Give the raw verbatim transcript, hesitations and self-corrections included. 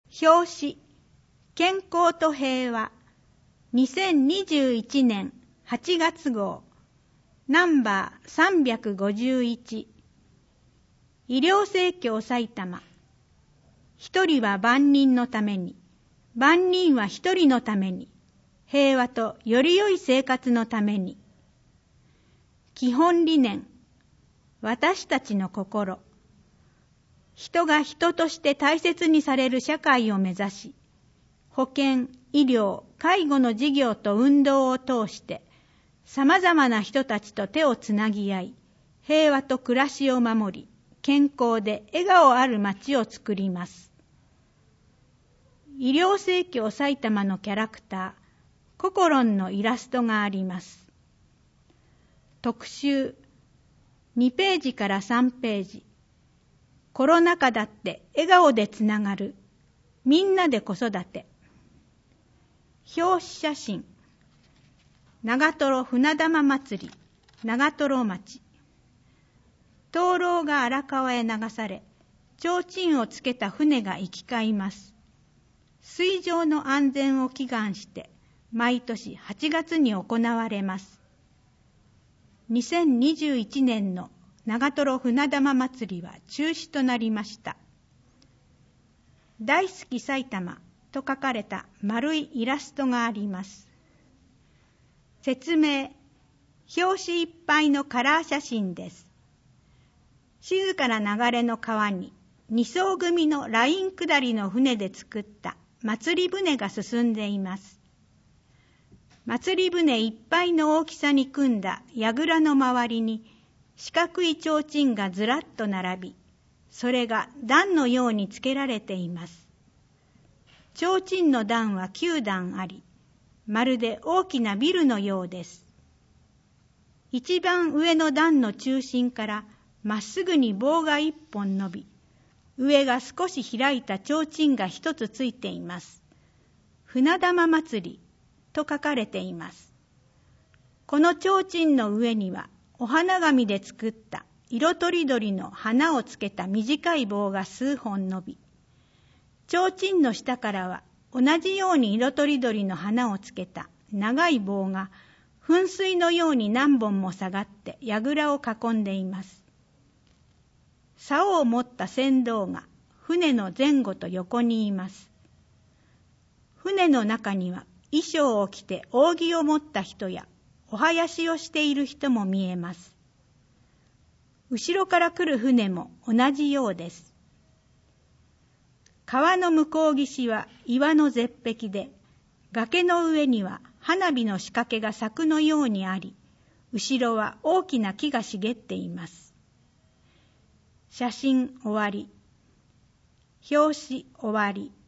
表紙、健康と平和、にせんにじゅういちねんはちがつ号、ナンバーさんびゃくごじゅういち。医療生協埼玉。一人は万人のために、万人は一人のために、平和とより良い生活のために。基本理念、私たちの心。人が人として大切にされる社会を目指し、保健、医療、介護の事業と運動を通して、様々な人たちと手をつなぎ合い、平和と暮らしを守り、健康で笑顔ある街を作ります。医療生協埼玉のキャラクター、ココロンのイラストがあります。特集、にページからさんページ。コロナ禍だって笑顔でつながる。みんなで子育て。表紙写真。長瀞船玉祭り、長瀞町。灯籠が荒川へ流され、提灯をつけた船が行き交います。水上の安全を祈願して、毎年はちがつに行われます。にせんにじゅういちねんの長瀞船玉祭りは中止となりました。大好き埼玉と書かれた丸いイラストがあります。説明、表紙いっぱいのカラー写真です。静かな流れの川にに艘組のライン下りの船で作った祭り船が進んでいます。祭り船いっぱいの大きさに組んだ櫓の周りに四角い提灯がずらっと並び、それが段のようにつけられています。提灯の段はきゅう段あり、まるで大きなビルのようです。一番上の段の中心からまっすぐに棒が一本伸び、上が少し開いた提灯が一つついています。船玉祭りと書かれています。この提灯の上には、お花紙で作った色とりどりの花をつけた短い棒が数本伸び、提灯の下からは同じように色とりどりの花をつけた長い棒が噴水のように何本も下がって櫓を囲んでいます。竿を持った船頭が船の前後と横にいます。船の中には衣装を着て扇を持った人やお囃子をしている人も見えます。後ろから来る船も同じようです。川の向こう岸は岩の絶壁で、崖の上には花火の仕掛けが柵のようにあり、後ろは大きな木が茂っています。写真終わり。表紙終わり。